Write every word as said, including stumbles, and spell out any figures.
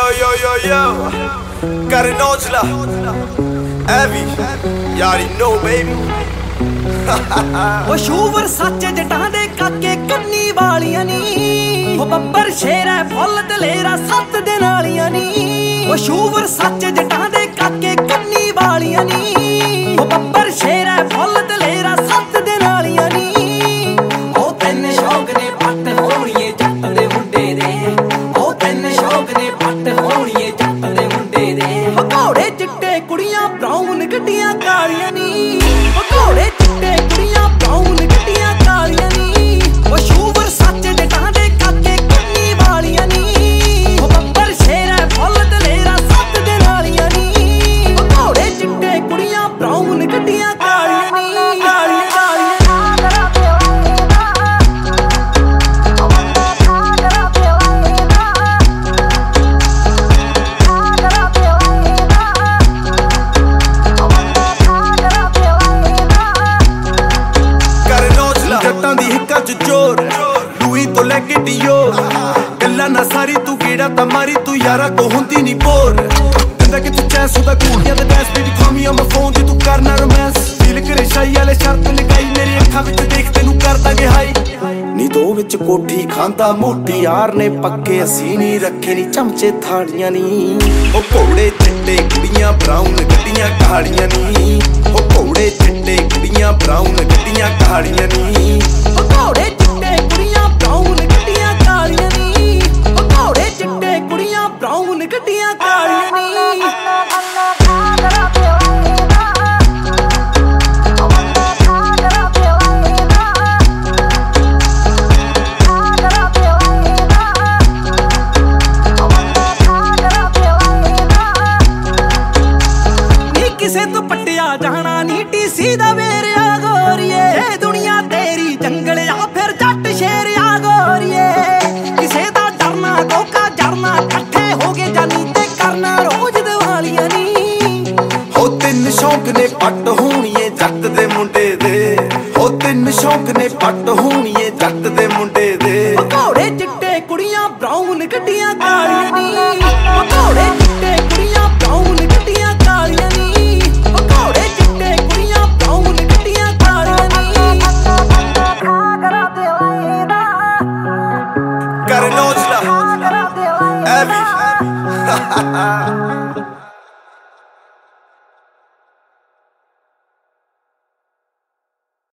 yo, yo, yo. Got an Ojla. Abby. You already know, baby. ਉਹ ਸ਼ੂਵਰ ਸੱਚ ਜਟਾਂ ਦੇ ਕਾਕੇ ਕੰਨੀ ਵਾਲੀਆਂ ਨੀ ਉਹ ਬੱਬਰ ਸ਼ੇਰ ਹੈ ਫੁੱਲ ਦਲੇਰਾ ਸੱਤ ਦੇ ਨਾਲੀਆਂ ਨੀ ਉਹ ਸ਼ੂਵਰ ਸੱਚ ਜਟਾਂ ਦੇ ਕਾਕੇ ਕੰਨੀ ਵਾਲੀਆਂ ਨੀ ਉਹ ਬੱਬਰ ਸ਼ੇਰ ਹੈ ਫੁੱਲ ਦਲੇਰਾ ਸੱਤ ਦੇ ਨਾਲੀਆਂ ਨੀ ਉਹ ਤੈਨੂੰ ਸ਼ੌਕ ਨੇ ਪੱਟ ਹੋਣੀਏ ਜੱਟ ਦੇ ਮੁੰਡੇ ਦੇ ਉਹ ਤੈਨੂੰ ਸ਼ੌਕ ਨੇ ਪੱਟ ਹੋਣੀਏ ਜੱਟ ਦੇ ਮੁੰਡੇ ਦੇ ਘੋੜੇ ਚਿੱਟੇ ਕੁੜੀਆਂ ਬਰਾਊਨ ਗੱਡੀਆਂ ਕਾਲੀਆਂ ਨੀ ਘੋੜੇ ਚਿੱਟੇ ਕੁੜੀਆਂ ਬਰਾਊਨ ਗੱਡੀਆਂ ਕਾਲੀਆਂ ਨੀ ਉਹ ਸ਼ੂਵਰ ਸੱਚ ਜਟਾਂ ਦੇ ਕਾਕੇ ਕੰਨੀ ਵਾਲੀਆਂ ਨੀ ਉਹ ਬੱਬਰ ਸ਼ੇਰ ਹੈ ਫੁੱਲ ਦਲੇਰਾ ਸੱਤ ਦੇ ਨਾਲੀਆਂ ਨੀ ਉਹ ਘੋੜੇ ਚਿੱਟੇ ਕੁੜੀਆਂ ਬਰਾਊਨ ਗੱਡੀਆਂ ਕਾਲੀਆਂ ਨੀ ਕਾਲੀਆਂ लुई तो लेके डियो गल्ला ना सारी तू कीड़ा ता मारी तू यारा को हुंदी नी बोर दिंदा किथे चैस उदा कूड़ियां दे डैस baby call me on my phone जे तू करना रोमांस फील करे शाई वाले शर्त लगाई मेरी अखां विच देख तैनू कर दांगे हाई नी दो विच कोठी खांदा मोटी यार ने पक्के असी नी रखे नी चमचे थाड़ियां नी ओ घोड़े चिट्टे कुड़ियां ब्राउन गड्डियां कालियां नी ओ घोड़े चिट्टे कुड़ियां ब्राउन गड्डियां कालियां नी ओ घोड़े चिट्टे कुड़ियां ब्राउन गड्डियां कालियां नी ओ घोड़े चिट्टे कुड़ियां ब्राउन गड्डियां कालियां नी ਕਿਸੇ ਤੋਂ ਪੱਟਿਆ ਜਾਣਾ ਨੀ ਟੀਸੀ ਦਾ ਵੇਰਿਆ ਗੋਰੀਏ ਦੁਨੀਆ ਤੇਰੀ ਜੰਗਲ ਆ ਫਿਰ ਜੱਟ ਸ਼ੇਰ ਆ ਗੋਰੀਏ ਕਿਸੇ ਦਾ ਡਰਨਾ ਧੋਖਾ ਜਰਨਾ ਇਕੱਠੇ ਹੋ ਗਏ ਜਾਨੀ ਤੇ ਕਰਨਾ ਰੋਜ਼ ਦਿਵਾਲੀਆਂ ਨੀ ਹੋ ਤਿੰਨ ਸ਼ੌਕ ਨੇ ਪੱਟ ਹੋਣੀਏ ਜੱਟ ਦੇ ਮੁੰਡੇ ਦੇ ਹੋ ਤਿੰਨ ਸ਼ੌਕ ਨੇ ਪੱਟ ਹੋਣੀਏ ਜੱਟ ਦੇ ਮੁੰਡੇ